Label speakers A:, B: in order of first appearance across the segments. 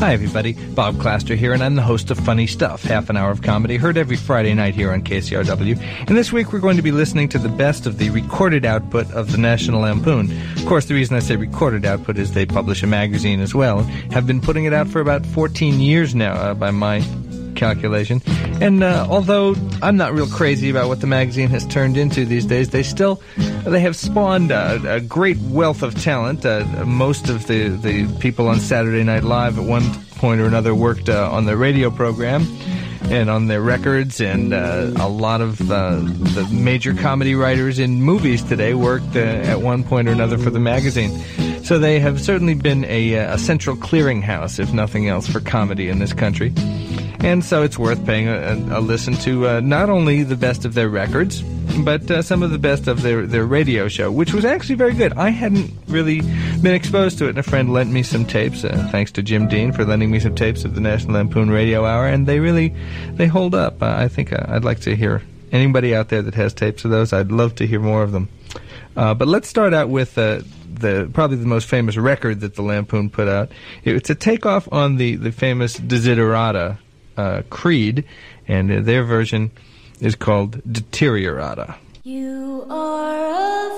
A: Hi, everybody. Bob Claster here, and I'm the host of Funny Stuff, half an hour of comedy, heard every Friday night here on KCRW. And this week we're going to be listening to the best of the recorded output of the National Lampoon. Of course, the reason I say recorded output is they publish a magazine as well, and have been putting it out for about 14 years now, by my calculation. And although I'm not real crazy about what the magazine has turned into these days, they have spawned a great wealth of talent. Most of the people on Saturday Night Live at one point or another worked on the radio program and on their records, and a lot of the major comedy writers in movies today worked at one point or another for the magazine. So they have certainly been a central clearinghouse, if nothing else, for comedy in this country. And so it's worth paying a listen to not only the best of their records, but some of the best of their radio show, which was actually very good. I hadn't really been exposed to it, and a friend lent me some tapes, thanks to Jim Dean for lending me some tapes of the National Lampoon Radio Hour, and they hold up. I think I'd like to hear anybody out there that has tapes of those. I'd love to hear more of them. But let's start out with probably the most famous record that the Lampoon put out. It's a takeoff on the famous Desiderata, Creed, and their version is called Deteriorata.
B: You are a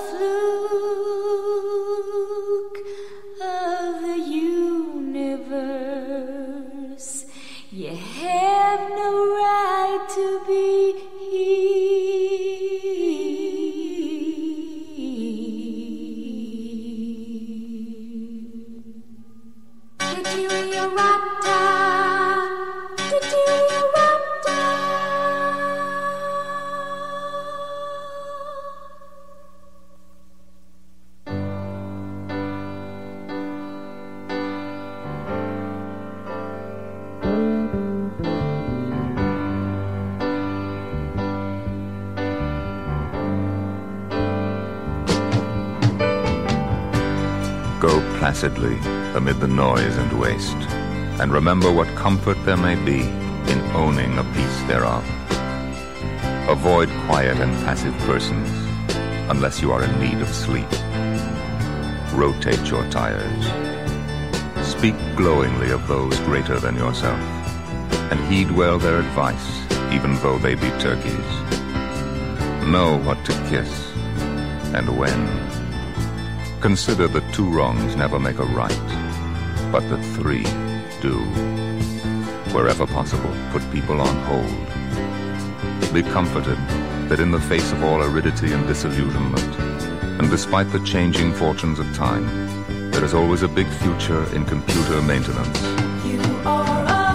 B: fluke of the universe. You have no right to be here. Deteriorata.
C: Go placidly amid the noise and waste, and remember what comfort there may be in owning a piece thereof. Avoid quiet and passive persons, unless you are in need of sleep. Rotate your tires. Speak glowingly of those greater than yourself, and heed well their advice, even though they be turkeys. Know what to kiss, and when. Consider that 2 wrongs never make a right, but that 3 do. Wherever possible, put people on hold. Be comforted that in the face of all aridity and disillusionment, and despite the changing fortunes of time, there is always a big future in computer maintenance.
B: You are a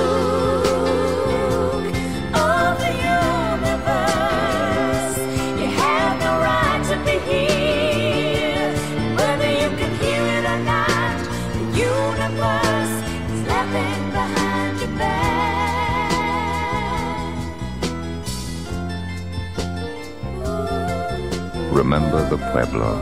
B: fluke of the universe. You have no right to be here. Whether you can hear it or not, the universe is laughing behind your back.
C: Remember the Pueblo.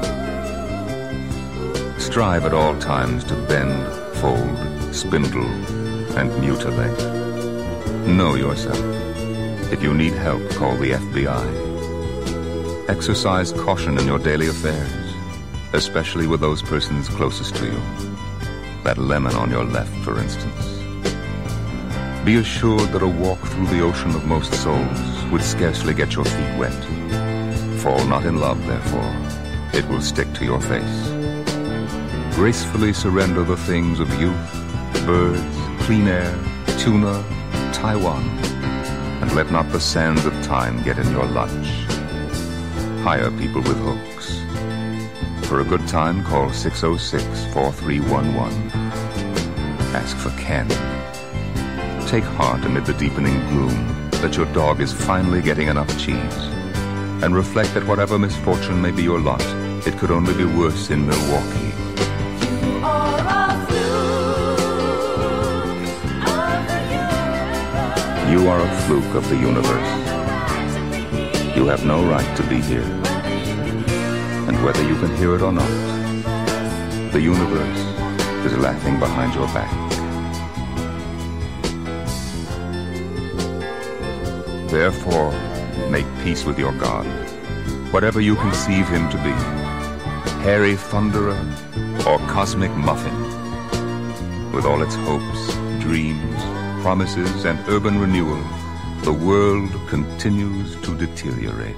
C: Strive at all times to bend, fold, spindle, and mutilate. Know yourself. If you need help, call the FBI. Exercise caution in your daily affairs, especially with those persons closest to you. That lemon on your left, for instance. Be assured that a walk through the ocean of most souls would scarcely get your feet wet. Fall not in love, therefore. It will stick to your face. Gracefully surrender the things of youth, birds, clean air, tuna, Taiwan, and let not the sands of time get in your lunch. Hire people with hooks. For a good time, call 606-4311. Ask for Ken. Take heart amid the deepening gloom that your dog is finally getting enough cheese, and reflect that whatever misfortune may be your lot, it could only be worse in Milwaukee. You are a fluke of the universe. You have no right to be here. And whether you can hear it or not, the universe is laughing behind your back. Therefore, make peace with your God, whatever you conceive him to be, hairy thunderer or cosmic muffin, with all its hopes, dreams, promises, and urban renewal, the world continues to deteriorate.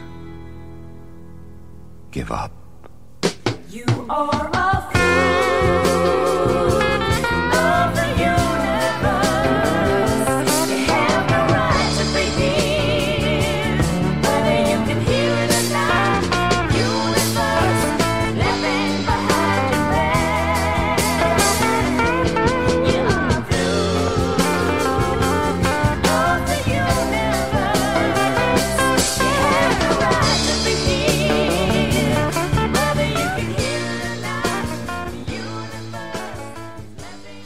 C: Give up.
B: You are a fool of the universe. You have the right to be here, whether you can hear it or not. Universe, living behind your back. You are a fool of the universe. You have the right to be here, whether you can hear it or not. The universe is living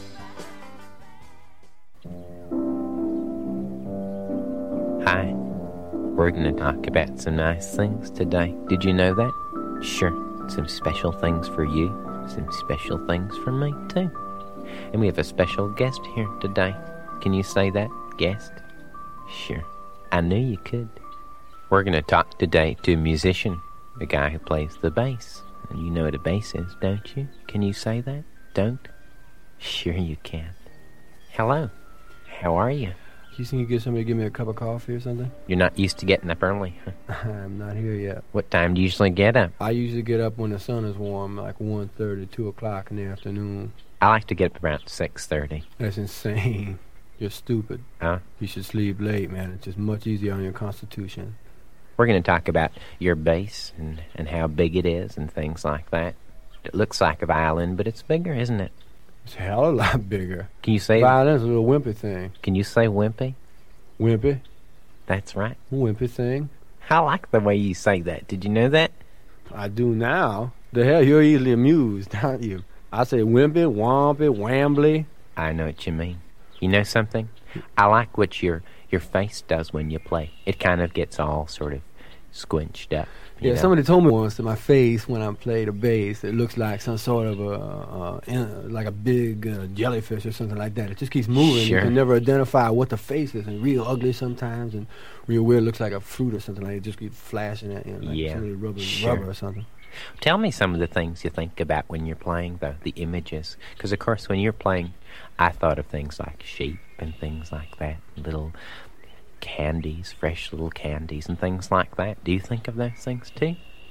D: Hi. We're going to talk about some nice things today. Did you know that? Sure. Some special things for you. Some special things for me, too. And we have a special guest here today. Can you say that, guest? Sure. I knew you could. We're going to talk today to a musician, the guy who plays the bass. And you know what a bass is, don't you? Can you say that? Don't? Sure you can. Hello. How are you?
E: You think you get somebody to give me a cup of coffee or something?
D: You're not used to getting up early, huh?
E: I'm not here yet.
D: What time do you usually get up?
E: I usually get up when the sun is warm, like 1:30, 2 o'clock in the afternoon.
D: I like to get up around 6:30.
E: That's insane. You're stupid.
D: Huh?
E: You should sleep late, man. It's just much easier on your constitution.
D: We're going to talk about your bass and how big it is and things like that. It looks like a violin, but it's bigger, isn't it?
E: It's a hell of a lot bigger.
D: Can you say
E: Violin's a little wimpy thing.
D: Can you say wimpy?
E: Wimpy?
D: That's right.
E: Wimpy thing?
D: I like the way you say that. Did you know that?
E: I do now. The hell, you're easily amused, aren't you? I say wimpy, wompy, wambly.
D: I know what you mean. You know something? I like what your face does when you play. It kind of gets all sort of squinched up. you
E: Yeah,
D: know?
E: somebody told me once that my face, when I play the bass, it looks like some sort of like a big jellyfish or something like that. It just keeps moving.
D: Sure.
E: You can never identify what the face is, and real ugly sometimes, and real weird. Looks like a fruit or something like that. It just keeps flashing at you, like
D: Yeah,
E: somebody rubbing
D: sure.
E: rubber or something.
D: Tell me some of the things you think about when you're playing, though, the images. Because, of course, when you're playing, I thought of things like sheep and things like that, little candies, fresh little candies and things like that. Do you think of those things, too?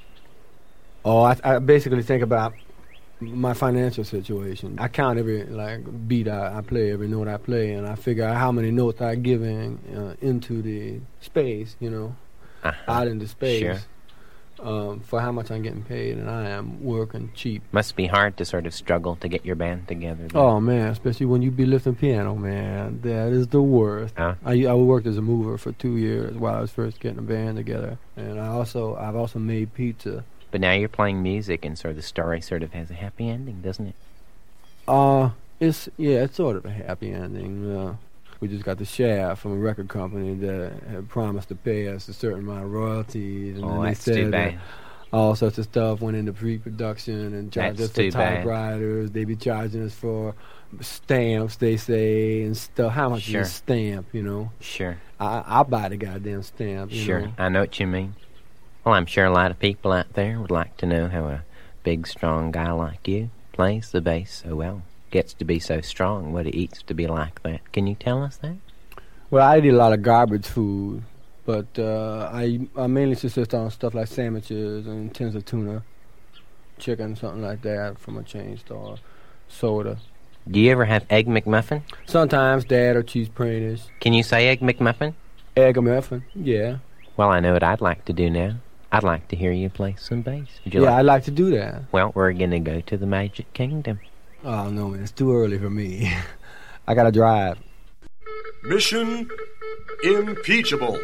E: Oh, I basically think about my financial situation. I count every beat I play, every note I play, and I figure out how many notes I give into the space, out into space.
D: Sure.
E: For how much I'm getting paid, and I am working cheap.
D: Must be hard to sort of struggle to get your band together, though.
E: Oh man, especially when you be lifting piano, man, that is the worst.
D: Huh?
E: I worked as a mover for 2 years while I was first getting a band together, and I've also made pizza.
D: But now you're playing music, and sort of the story sort of has a happy ending, doesn't it?
E: It's sort of a happy ending. We just got the shaft from a record company that had promised to pay us a certain amount of royalties, and
D: Oh,
E: then they
D: that's too
E: said
D: bad.
E: that all sorts of stuff went into pre-production and charged
D: That's
E: us for
D: too bad.
E: typewriters. They be charging us for stamps, they say, and stuff. How much
D: Sure.
E: is a stamp,
D: Sure,
E: I'll buy the goddamn stamp,
D: sure.
E: know.
D: I know what you mean. Well, I'm sure a lot of people out there would like to know how a big, strong guy like you plays the bass so well. Gets to be so strong, what it eats to be like that. Can you tell us that?
E: Well, I eat a lot of garbage food, but I mainly subsist on stuff like sandwiches and tins of tuna, chicken, something like that from a chain store, soda.
D: Do you ever have Egg McMuffin?
E: Sometimes Dad or cheese printers.
D: Can you say Egg McMuffin?
E: Egg muffin, yeah.
D: Well, I know what I'd like to do now. I'd like to hear you play some bass. Would you
E: Yeah,
D: like?
E: I'd like to do that.
D: Well, we're going to go to the Magic Kingdom.
E: Oh, no, man, it's too early for me. I gotta drive.
F: Mission Impeachable.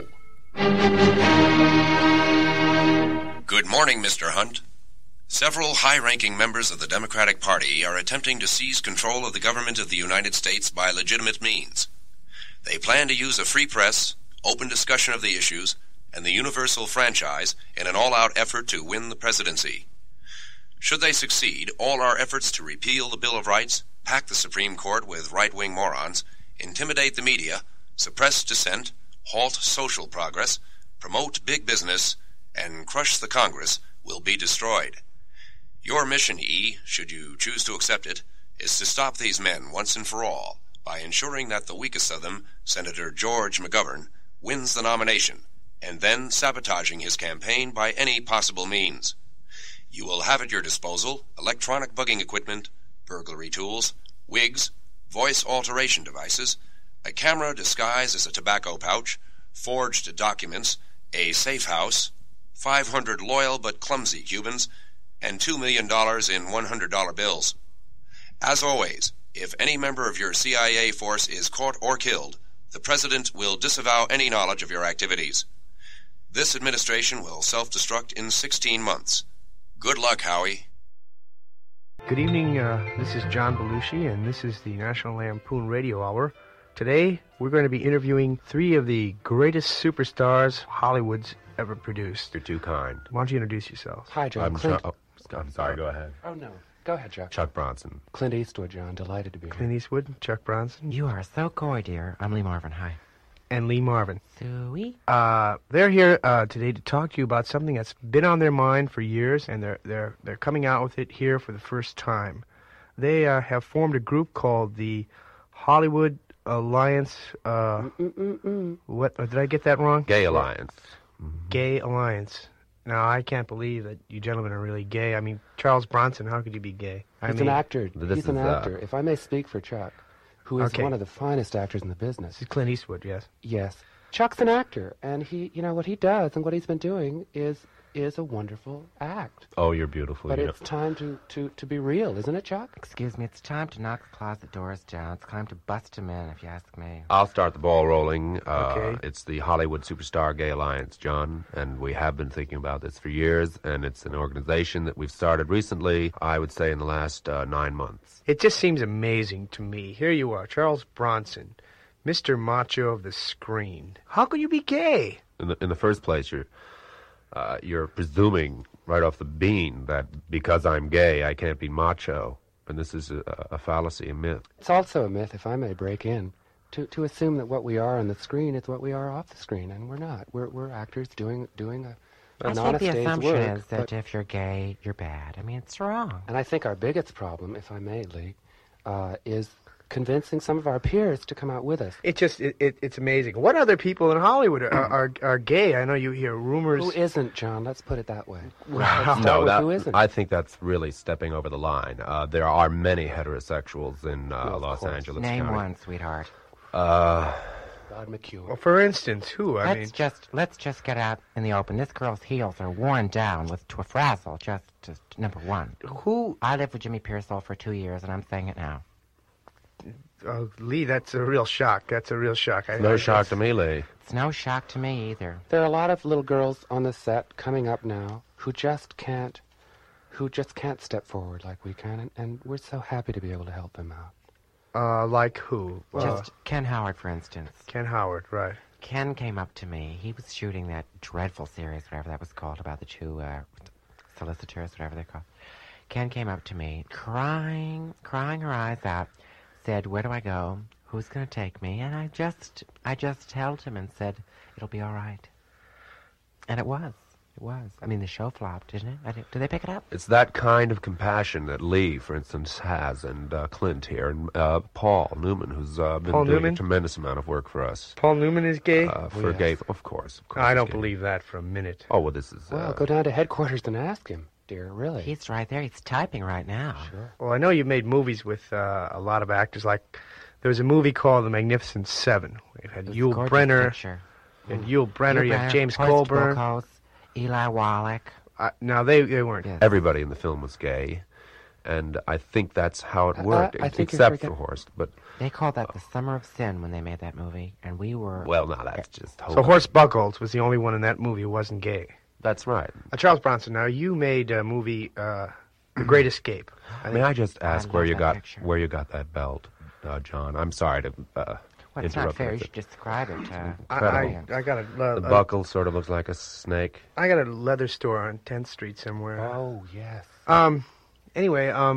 G: Good morning, Mr. Hunt. Several high-ranking members of the Democratic Party are attempting to seize control of the government of the United States by legitimate means. They plan to use a free press, open discussion of the issues, and the universal franchise in an all-out effort to win the presidency. Should they succeed, all our efforts to repeal the Bill of Rights, pack the Supreme Court with right-wing morons, intimidate the media, suppress dissent, halt social progress, promote big business, and crush the Congress will be destroyed. Your mission, E, should you choose to accept it, is to stop these men once and for all, by ensuring that the weakest of them, Senator George McGovern, wins the nomination, and then sabotaging his campaign by any possible means. You will have at your disposal electronic bugging equipment, burglary tools, wigs, voice alteration devices, a camera disguised as a tobacco pouch, forged documents, a safe house, 500 loyal but clumsy Cubans, and $2 million in $100 bills. As always, if any member of your CIA force is caught or killed, the President will disavow any knowledge of your activities. This administration will self-destruct in 16 months. Good luck, Howie.
H: Good evening, this is John Belushi, and this is the National Lampoon Radio Hour. Today, we're going to be interviewing three of the greatest superstars Hollywood's ever produced.
I: You're too kind.
H: Why don't you introduce yourselves?
J: Hi, John.
I: I'm
J: Clint.
I: I'm sorry, go ahead.
J: Oh, no. Go ahead, Chuck.
I: Chuck Bronson.
J: Clint Eastwood, John. Delighted to be here.
H: Clint Eastwood, Chuck Bronson,
D: You are so coy, dear. I'm Lee Marvin. Hi.
H: and Lee Marvin.
D: Sweet.
H: They're here today to talk to you about something that's been on their mind for years, and they're coming out with it here for the first time. They have formed a group called the Hollywood Alliance. What did I get that wrong?
I: Gay Alliance.
H: Gay Alliance. Now, I can't believe that you gentlemen are really gay. I mean, Charles Bronson, how could you be gay?
J: He's an actor.
I: this
J: He's an
I: is,
J: actor. If I may speak for Chuck, who is
H: Okay.
J: one of the finest actors in the business.
H: This is Clint Eastwood, yes.
J: Yes. Chuck's an actor, and he, what he does and what he's been doing is a wonderful act.
I: Oh, you're beautiful.
J: But
I: you
J: it's time to be real, isn't it, Chuck?
D: Excuse me, it's time to knock the closet doors down. It's time to bust them in, if you ask me.
I: I'll start the ball rolling.
H: Okay.
I: It's the Hollywood Superstar Gay Alliance, John, and we have been thinking about this for years, and it's an organization that we've started recently, I would say in the last 9 months.
H: It just seems amazing to me. Here you are, Charles Bronson, Mr. Macho of the screen. How could you be gay?
I: In the first place, you're presuming right off the bean that because I'm gay, I can't be macho. And this is a fallacy, a myth.
J: It's also a myth, if I may break in, to assume that what we are on the screen is what we are off the screen, and we're not. We're actors doing an
D: I think
J: honest
D: the
J: day's
D: assumption
J: work.
D: is that
J: but-
D: if you're gay, you're bad. I mean, it's wrong.
J: And I think our biggest problem, if I may, Lee, is convincing some of our peers to come out with us.
H: It's amazing. What other people in Hollywood are gay? I know you hear rumors.
J: Who isn't, John? Let's put it that way.
H: Wow.
J: Let's start with who isn't.
I: I think that's really stepping over the line. There are many heterosexuals in
J: of
I: Los
J: course.
I: Angeles
D: Name
I: County.
D: one, sweetheart.
J: God McHugh.
H: Well, for instance, who? I mean,
D: Let's just get out in the open. This girl's heels are worn down with to a frazzle. Just number one.
H: who?
D: I lived with Jimmy Pearsall for 2 years, and I'm saying it now.
H: Lee, that's a real shock. That's a real shock.
I: No shock to me, Lee.
D: It's no shock to me either.
J: There are a lot of little girls on the set coming up now who just can't step forward like we can, and we're so happy to be able to help them out.
H: Like who?
D: Just Ken Howard, for instance.
H: Ken Howard, right.
D: Ken came up to me. He was shooting that dreadful series, whatever that was called, about the two solicitors, whatever they're called. Ken came up to me, crying her eyes out, said, "Where do I go? Who's going to take me?" And I just held him and said, "It'll be all right." And it was. It was. I mean, the show flopped, didn't it? Did they pick it up?
I: It's that kind of compassion that Lee, for instance, has, and Clint here, and Paul Newman, who's been
H: Paul
I: doing
H: Newman?
I: a tremendous amount of work for us.
H: Paul Newman is gay?
I: For
J: yes.
I: gay, of course.
H: I
I: he's
H: don't
I: gay.
H: believe that for a minute.
I: Oh, well, this is...
J: Well, go down to headquarters and ask him, dear, really.
D: He's right there. He's typing right now.
J: Sure.
H: Well, I know you've made movies with a lot of actors. Like, there was a movie called The Magnificent Seven. It had
D: It's a
H: Yul
D: gorgeous
H: Brynner.
D: picture.
H: You had Yul Brynner. You had James
D: Horst
H: Colburn.
D: Buchholz, Eli Wallach.
H: No, they weren't.
D: Yes.
I: Everybody in the film was gay, and I think that's how it worked,
J: I think you're
I: except for
J: forgetting-
I: Horst. But,
D: They called that the Summer of Sin when they made that movie, and we were...
I: well, now that's just...
H: So Horst Buchholz was the only one in that movie who wasn't gay.
I: That's right.
H: Charles Bronson, now you made a movie, The Great Escape.
I: May I just ask
D: I
I: where
D: love
I: you
D: that
I: got
D: picture.
I: where you got that belt, John? I'm sorry to
D: Well, it's not
I: interrupt
D: fair.
I: you,
D: You
I: but
D: should describe it.
H: I got
I: the buckle sort of looks like a snake.
H: I got a leather store on 10th Street somewhere.
J: Oh, yes.
H: Anyway,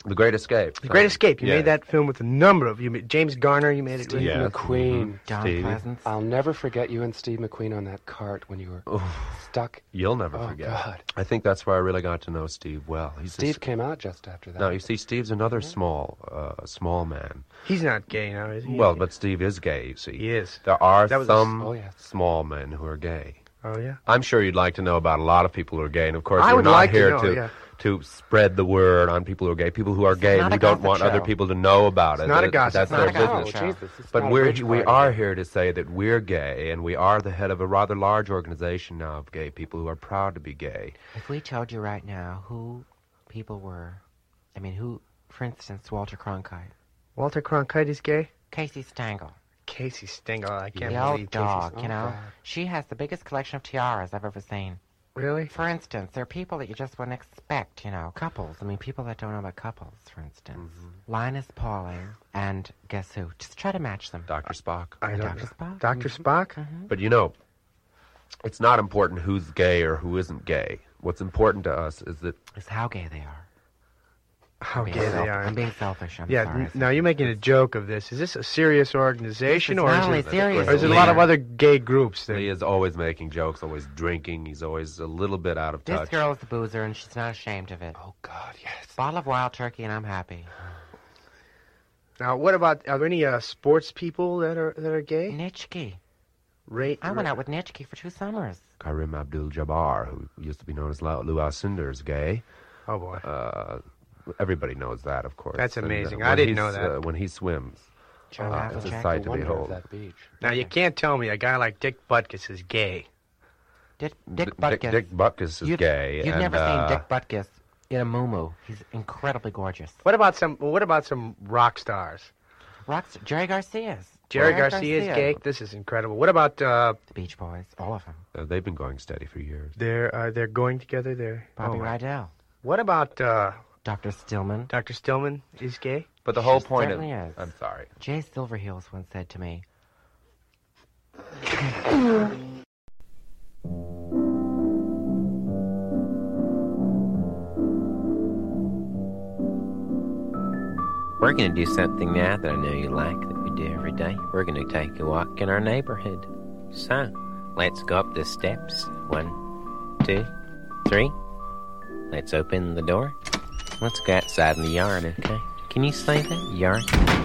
I: The Great Escape.
H: The Great Escape. You
I: Yeah.
H: made that film with a number of James Garner. You made it.
J: Steve
I: Yeah.
J: McQueen.
D: John
I: Steve.
D: Pleasance.
J: I'll never forget you and Steve McQueen on that cart when you were stuck.
I: You'll never
J: Oh,
I: forget.
J: God.
I: I think that's where I really got to know Steve well.
J: Steve came out just after that.
I: No, you see, Steve's another small man.
H: He's not gay now, is he?
I: Well, but Steve is gay, you see.
H: He is.
I: There are
H: That was
I: some
J: Oh, yes.
I: small men who are gay.
H: Oh, yeah?
I: I'm sure you'd like to know about a lot of people who are gay, and of course
H: I
I: we're
H: would
I: not
H: like to
I: here
H: know, yeah.
I: to spread the word on people who are gay. People who are gay
D: not
I: who
D: a
I: don't
D: gossip
I: want other
D: show.
I: people to know about it.
H: not a gossip.
I: That's
D: It's
I: their
D: not a gossip
I: business.
D: show.
J: Jesus, it's
I: But
J: not a
I: we
J: bridge
I: are
J: party.
I: here to say that we're gay, and we are the head of a rather large organization now of gay people who are proud to be gay.
D: If we told you right now who people were, I mean, who, for instance, Walter Cronkite,
H: Walter Cronkite is gay?
D: Casey Stengel,
H: Casey Stengel. I can't
D: the
H: believe
D: old
H: Casey
D: dog,
J: Oh,
D: you know,
J: God.
D: she has the biggest collection of tiaras I've ever seen.
H: Really?
D: For instance, there are people that you just wouldn't expect, you know, couples. I mean, people that don't know about couples, for instance. Linus Pauling and guess who? Just try to match them.
I: Dr. Spock.
H: I don't
D: Dr.
H: know.
D: Spock?
H: Dr. Spock?
I: But you know, it's not important who's gay or who isn't gay. What's important to us is that
D: It's how gay they are.
H: How
D: I'm being
H: gay they
D: self-
H: are.
D: I'm being selfish. I'm
H: Yeah,
D: sorry.
H: now you're making a joke of this. Is this a serious organization,
D: This is
H: or
D: not
H: is
D: only
H: it,
D: serious,
H: or is it a
D: it's
H: lot of
D: weird.
H: other gay groups?
I: he
H: That,
I: is always making jokes, always drinking. He's always a little bit out of
D: This
I: touch.
D: girl is a boozer, and she's not ashamed of it.
J: Oh, God, yes.
D: Bottle of wild turkey, and I'm happy.
H: now, what about, are there any sports people that are gay?
D: Nitschke.
H: Ray,
D: I went out with Nitschke for 2 summers.
I: Karim Abdul-Jabbar, who used to be known as Lou Alcindor, is gay.
H: Oh, boy.
I: Everybody knows that, of course.
H: That's
I: And,
H: amazing. I
I: when
H: didn't
I: he's,
H: know that.
I: when he swims,
D: Joe
I: it's a
D: Havlicek.
I: sight to
J: Wonder of
I: behold.
J: that beach.
H: Now, you can't tell me a guy like Dick Butkus is gay.
D: Dick Butkus.
I: Dick Butkus is gay.
D: You've
I: and,
D: never seen Dick Butkus in a muumuu. He's incredibly gorgeous.
H: What about some rock stars?
D: Jerry Garcia's.
H: Jerry Garcia is gay. This is incredible. What about
D: The Beach Boys, all of them.
I: They've been going steady for years.
H: they're going together there?
D: Bobby
H: Oh,
D: Rydell.
H: what about
D: Dr. Stillman.
H: Dr. Stillman is gay?
I: But the whole
D: She
I: point of...
D: certainly is.
I: I'm sorry.
D: Jay Silverheels once said to me, we're going to do something now that I know you like that we do every day. We're going to take a walk in our neighborhood. So, let's go up the steps. 1, 2, 3. Let's open the door. Let's go outside in the yard, okay? Can you say that? Yard?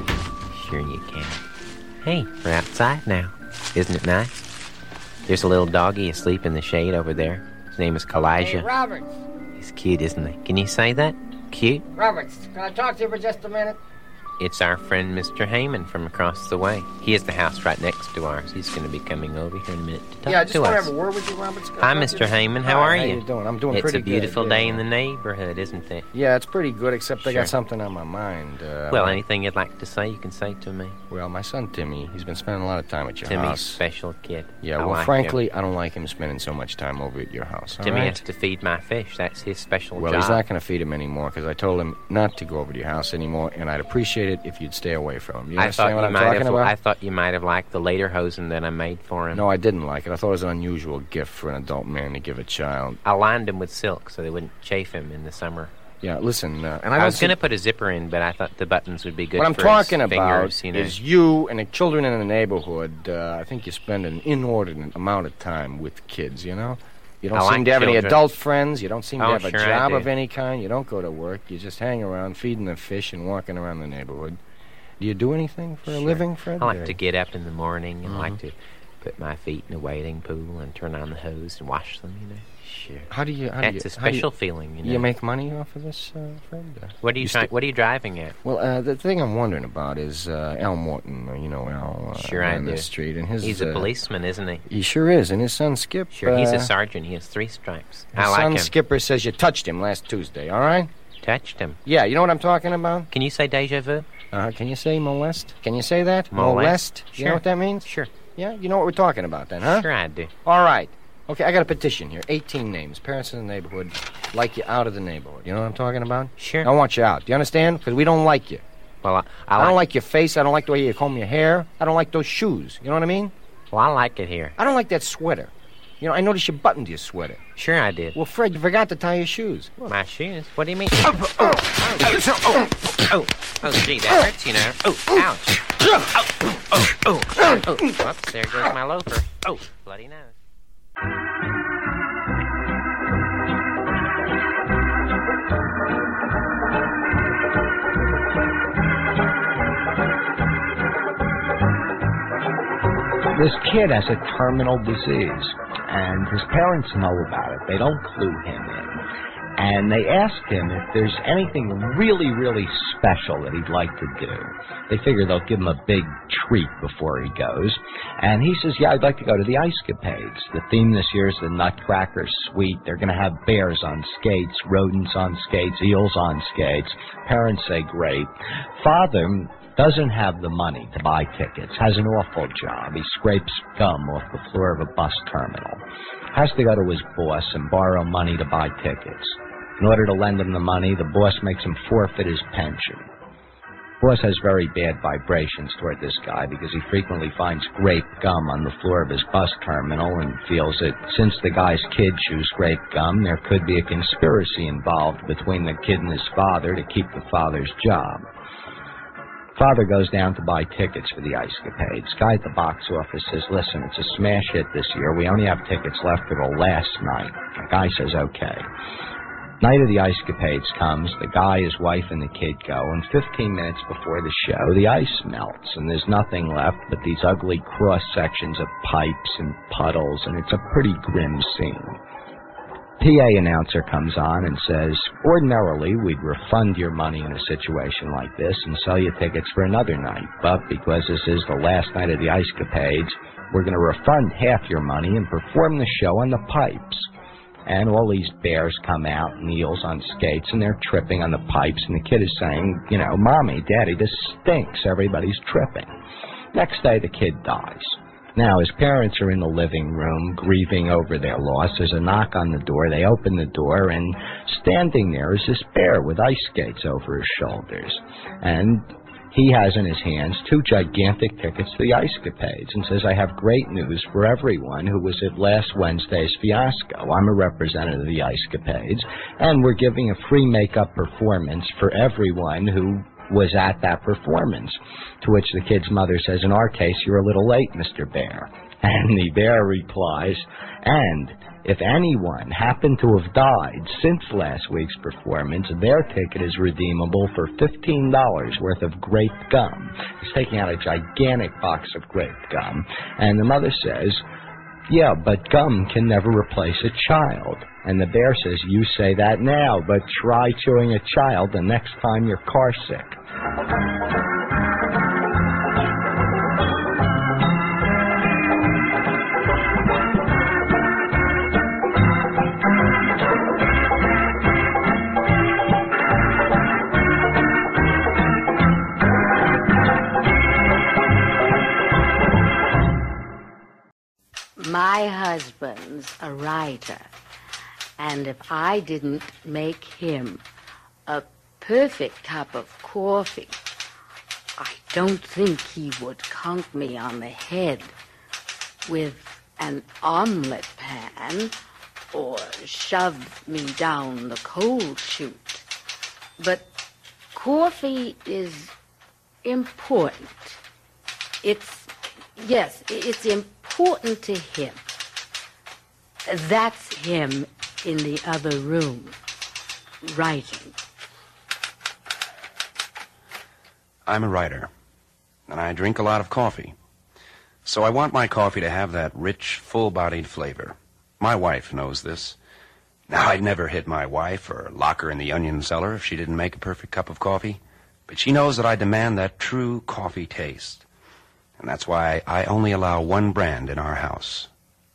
D: Sure you can. Hey, we're outside now. Isn't it nice? There's a little doggy asleep in the shade over there. His name is Kalijah.
K: Hey, Roberts.
D: He's cute, isn't he? Can you say that? Cute?
K: Roberts, can I talk to you for just a minute?
D: It's our friend Mr. Heyman from across the way. He has the house right next to ours. He's going to be coming over here in a minute to talk
K: Yeah, I just
D: to
K: want to
D: us.
K: have a word with you, Roberts. Can I
D: Hi,
K: talk
D: Mr.
K: to you?
D: Heyman. How
K: Hi,
D: are
K: how
D: you?
K: you doing? I'm doing
D: It's
K: pretty
D: a beautiful
K: good,
D: day
K: yeah.
D: in the neighborhood, isn't it?
K: Yeah, it's pretty good, except I
D: Sure.
K: got something on my mind.
D: Well, anything you'd like to say, you can say to me.
K: Well, my son Timmy, he's been spending a lot of time at your
D: Timmy's
K: house.
D: special kid.
K: Yeah,
D: I
K: well,
D: like
K: frankly, I don't like him spending so much time over at your house.
D: him.
K: all
D: Timmy
K: right?
D: has to feed my fish. That's his special
K: Well,
D: job.
K: he's not going to feed him anymore because I told him not to go over to your house anymore, and I'd appreciate it if you'd stay away from him. You
D: I thought
K: understand what
D: you
K: I'm
D: might
K: talking
D: have.
K: about?
D: I thought you might have liked the lederhosen that I made for him.
K: No, I didn't like it. I thought it was an unusual gift for an adult man to give a child.
D: I lined them with silk so they wouldn't chafe him in the summer.
K: Yeah, listen, and
D: I
K: don't
D: was
K: see-
D: going to put a zipper in, but I thought the buttons would be good
K: What I'm
D: for
K: talking
D: his
K: about
D: fingers, you know.
K: is you and the children in the neighborhood. I think you spend an inordinate amount of time with kids, you know? You don't
D: I
K: seem
D: like
K: to have any
D: children.
K: adult friends. You don't seem to
D: Oh,
K: have a
D: sure I
K: job
D: do.
K: of any kind. You don't go to work. You just hang around feeding the fish and walking around the neighborhood. Do you do anything for a
D: Sure.
K: living, Fred?
D: I like
K: or-
D: to get up in the morning and
K: Mm-hmm.
D: like to put my feet in a wading pool and turn on the hose and wash them, you know. Sure.
K: How do you...
D: That's a special feeling, you know.
K: You make money off of this, Fred?
D: What are you
K: sti-
D: what are you driving at?
K: Well, the thing I'm wondering about is Al Morton. You know Al
D: Sure, I
K: on
D: do.
K: the street, and his
D: He's a policeman, isn't he?
K: He sure is, and his son Skip.
D: Sure, he's a sergeant. He has 3 stripes.
K: His
D: I like
K: son
D: him.
K: Skipper says you touched him last Tuesday. All right?
D: Touched him.
K: Yeah, you know what I'm talking about.
D: Can you say deja vu?
K: Can you say molest? Can you say that?
D: Molest?
K: You
D: Sure.
K: know what that means?
D: Sure.
K: Yeah, you know what we're talking about then, huh?
D: Sure, I do.
K: All right. Okay, I got a petition here. 18 names. Parents in the neighborhood like you out of the neighborhood. You know what I'm talking about?
D: Sure.
K: I want you out. Do you understand? Because we don't like you.
D: Well,
K: I don't like your face. I don't like the way you comb your hair. I don't like those shoes. You know what I mean?
D: Well, I like it here.
K: I don't like that sweater. You know, I noticed you buttoned your sweater.
D: Sure I did.
K: Well, Fred, you forgot to tie your shoes.
D: My shoes? What do you mean? Oh, gee, that hurts, you know. Oh, ouch. Whoops, there goes my loafer. Oh, bloody nose.
L: This kid has a terminal disease, and his parents know about it. They don't clue him in. And they asked him if there's anything really, really special that he'd like to do. They figure they'll give him a big treat before he goes. And he says, yeah, I'd like to go to the Ice-Capades. The theme this year is the Nutcracker Suite. They're going to have bears on skates, rodents on skates, eels on skates. Parents say, great. Father doesn't have the money to buy tickets, has an awful job. He scrapes gum off the floor of a bus terminal. Has to go to his boss and borrow money to buy tickets. In order to lend him the money, the boss makes him forfeit his pension. Boss has very bad vibrations toward this guy because he frequently finds grape gum on the floor of his bus terminal and feels that since the guy's kid chews grape gum, there could be a conspiracy involved between the kid and his father to keep the father's job. Father goes down to buy tickets for the Ice-Capades. Guy at the box office says, listen, it's a smash hit this year. We only have tickets left for the last night. The guy says, okay. Night of the Ice-Capades comes. The guy, his wife, and the kid go. And 15 minutes before the show, the ice melts. And there's nothing left but these ugly cross-sections of pipes and puddles. And it's a pretty grim scene. PA announcer comes on and says, ordinarily, we'd refund your money in a situation like this and sell you tickets for another night. But because this is the last night of the Ice-Capades, we're going to refund half your money and perform the show on the pipes. And all these bears come out, and eels on skates, and they're tripping on the pipes. And the kid is saying, you know, Mommy, Daddy, this stinks. Everybody's tripping. Next day, the kid dies. Now, his parents are in the living room grieving over their loss. There's a knock on the door. They open the door, and standing there is this bear with ice skates over his shoulders. And he has in his hands 2 gigantic tickets to the Ice-Capades and says, I have great news for everyone who was at last Wednesday's fiasco. I'm a representative of the Ice-Capades, and we're giving a free makeup performance for everyone who was at that performance. To which the kid's mother says, in our case, you're a little late, Mr. Bear. And the bear replies, and if anyone happened to have died since last week's performance, their ticket is redeemable for $15 worth of grape gum. He's taking out a gigantic box of grape gum. And the mother says, yeah, but gum can never replace a child. And the bear says, you say that now, but try chewing a child the next time you're car sick.
M: My husband's a writer, and if I didn't make him a perfect cup of coffee, I don't think he would conk me on the head with an omelet pan or shove me down the coal chute. But coffee is important. It's important to him. That's him in the other room, writing.
N: I'm a writer, and I drink a lot of coffee. So I want my coffee to have that rich, full-bodied flavor. My wife knows this. Now, I'd never hit my wife or lock her in the onion cellar if she didn't make a perfect cup of coffee. But she knows that I demand that true coffee taste. And that's why I only allow one brand in our house.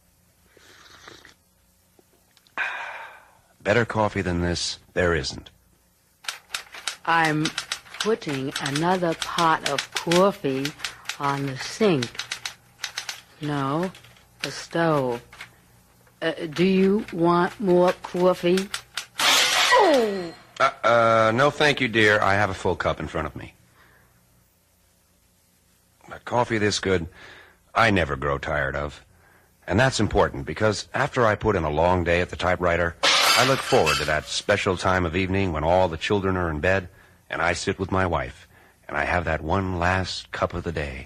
N: Better coffee than this, there isn't.
M: I'm putting another pot of coffee on the sink. No, the stove. Do you want more coffee? Oh!
N: No thank you, dear. I have a full cup in front of me. But coffee this good, I never grow tired of. And that's important because after I put in a long day at the typewriter, I look forward to that special time of evening when all the children are in bed and I sit with my wife and I have that one last cup of the day.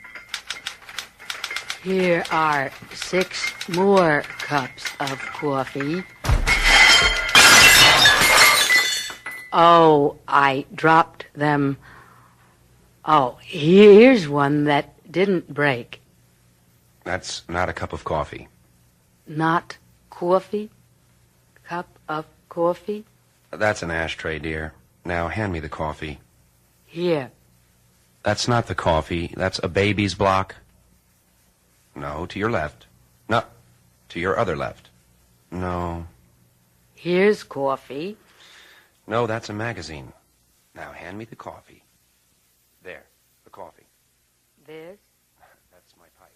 M: Here are 6 more cups of coffee. Oh, I dropped them. Oh, here's one that didn't break.
N: That's not a cup of coffee.
M: Not coffee? Cup of coffee?
N: That's an ashtray, dear. Now hand me the coffee.
M: Here.
N: That's not the coffee. That's a baby's block. No, to your left. No, to your other left. No.
M: Here's coffee.
N: No, that's a magazine. Now hand me the coffee. There, the coffee.
M: This?
N: That's my pipe.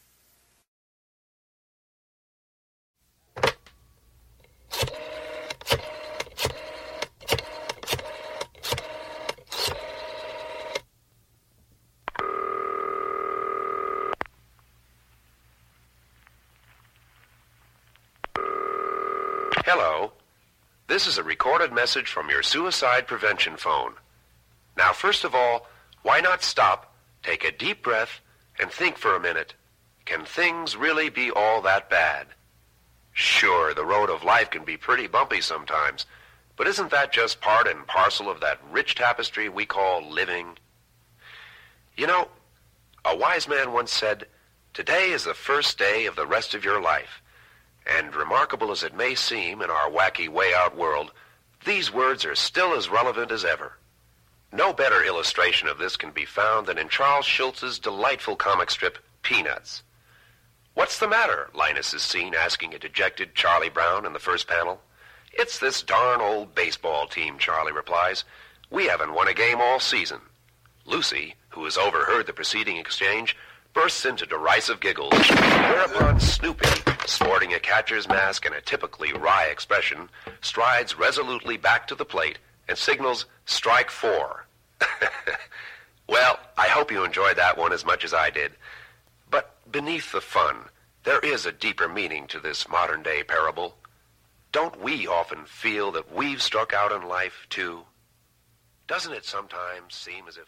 O: Hello. This is a recorded message from your suicide prevention phone. Now, first of all, why not stop, take a deep breath, and think for a minute. Can things really be all that bad? Sure, the road of life can be pretty bumpy sometimes, but isn't that just part and parcel of that rich tapestry we call living? You know, a wise man once said, "Today is the first day of the rest of your life." And remarkable as it may seem in our wacky way-out world, these words are still as relevant as ever. No better illustration of this can be found than in Charles Schulz's delightful comic strip, Peanuts. "What's the matter?" Linus is seen asking a dejected Charlie Brown in the first panel. "It's this darn old baseball team," Charlie replies. "We haven't won a game all season." Lucy, who has overheard the preceding exchange, bursts into derisive giggles, whereupon Snoopy, sporting a catcher's mask and a typically wry expression, strides resolutely back to the plate and signals strike 4. Well, I hope you enjoyed that one as much as I did. But beneath the fun, there is a deeper meaning to this modern-day parable. Don't we often feel that we've struck out in life, too? Doesn't it sometimes seem as if...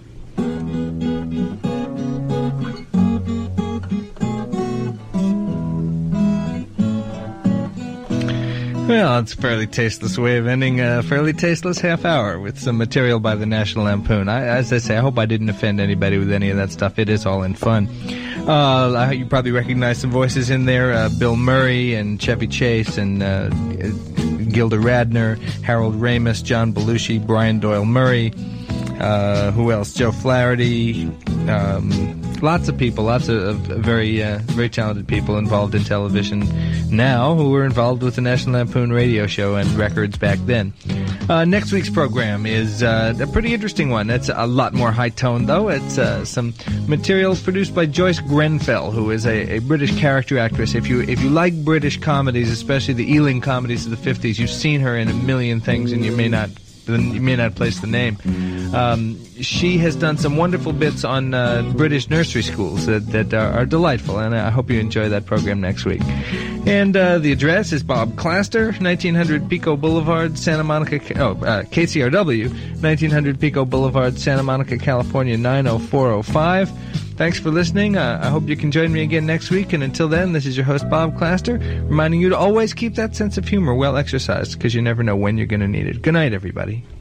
A: Well, it's a fairly tasteless way of ending a fairly tasteless half hour with some material by the National Lampoon. As I say, I hope I didn't offend anybody with any of that stuff. It is all in fun. You probably recognize some voices in there. Bill Murray and Chevy Chase and Gilda Radner, Harold Ramis, John Belushi, Brian Doyle Murray. Who else? Joe Flaherty. Lots of people, lots of very very talented people involved in television now who were involved with the National Lampoon radio show and records back then. Next week's program is a pretty interesting one. It's a lot more high-toned, though. It's some material produced by Joyce Grenfell, who is a British character actress. If you like British comedies, especially the Ealing comedies of the 50s, you've seen her in a million things, and you may not place the name. She has done some wonderful bits on British nursery schools that are delightful, and I hope you enjoy that program next week. And the address is Bob Claster, 1900 Pico Boulevard, Santa Monica, KCRW, 1900 Pico Boulevard, Santa Monica, California, 90405. Thanks for listening. I hope you can join me again next week. And until then, this is your host, Bob Claster, reminding you to always keep that sense of humor well exercised, because you never know when you're going to need it. Good night, everybody.